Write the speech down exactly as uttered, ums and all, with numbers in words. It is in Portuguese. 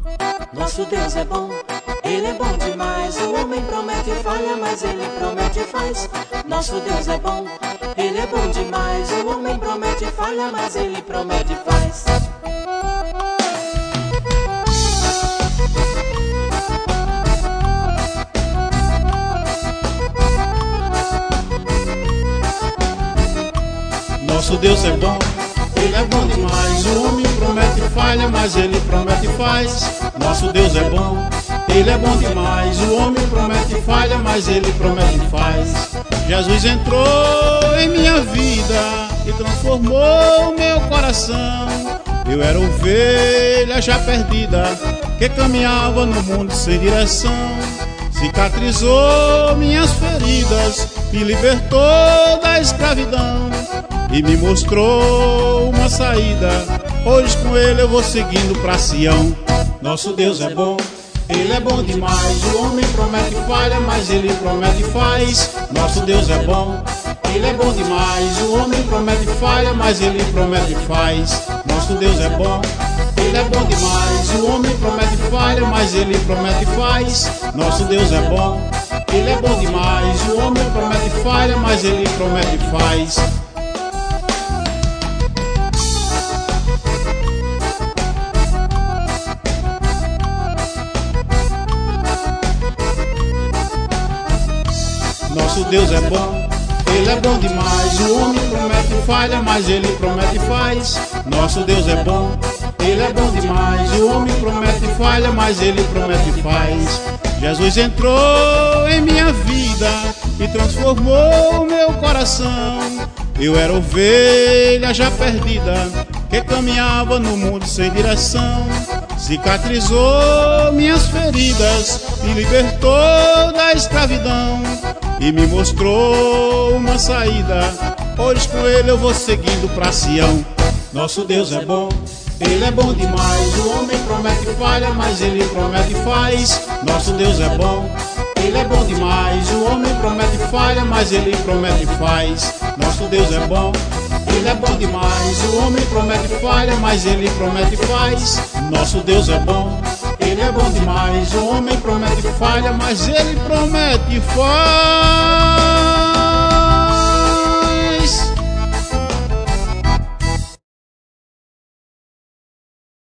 Nosso Deus é bom, Ele é bom demais. O homem promete e falha, mas Ele promete e faz. Nosso Deus é bom, Ele é bom demais. O homem promete e falha, mas Ele promete e faz. Nosso Deus é bom, Ele é bom demais. O homem promete e falha, mas Ele promete e faz. Nosso Deus é bom, Ele é bom demais. O homem promete e falha, mas Ele promete e faz. Jesus entrou em minha vida e transformou meu coração. Eu era ovelha já perdida, que caminhava no mundo sem direção. Cicatrizou minhas feridas, me libertou da escravidão e me mostrou uma saída. Hoje com Ele eu vou seguindo pra Sião. Nosso Deus é bom, Ele é bom demais. O homem promete e falha, mas Ele promete e faz. Nosso Deus é bom, Ele é bom demais. O homem promete e falha, mas Ele promete e faz. Nosso Deus é bom, Ele é bom demais. O homem promete e falha, mas Ele promete e faz. Nosso Deus é bom, Ele é bom demais. O homem promete e falha, mas Ele promete e faz. Nosso Deus é bom, Ele é bom demais. O homem promete e falha, mas Ele promete e faz. Nosso Deus é bom, Ele é bom demais. O homem promete e falha, mas Ele promete e faz. Jesus entrou em minha vida e transformou meu coração. Eu era ovelha já perdida, que caminhava no mundo sem direção. Cicatrizou minhas feridas, me libertou da escravidão e me mostrou uma saída. Hoje com Ele eu vou seguindo pra Sião. Nosso Deus é bom, Ele é bom demais. O homem promete e falha, mas Ele promete e faz. Nosso Deus é bom, Ele é bom demais. O homem promete e falha, mas Ele promete e faz. Nosso Deus é bom, Ele é bom demais. O homem promete e falha, mas Ele promete e faz. Nosso Deus é bom, Ele é bom demais. O homem promete e falha, mas Ele promete e faz.